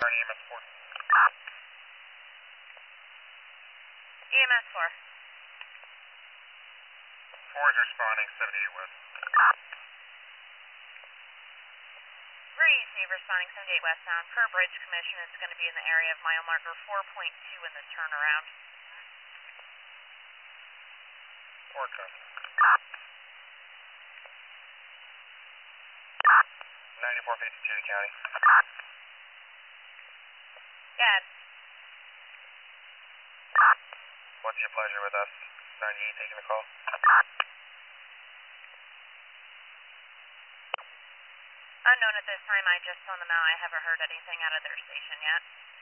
Starting EMS 4. EMS 4. 4 is responding, 78 West. Breeze, Nave responding 78 westbound. Per bridge commission, it's going to be in the area of mile marker 4.2 in the turnaround. 4 copy. 9452 County. Dad. What's your pleasure with us? 98 taking the call. Unknown at this time, I just phoned them out. I haven't heard anything out of their station yet.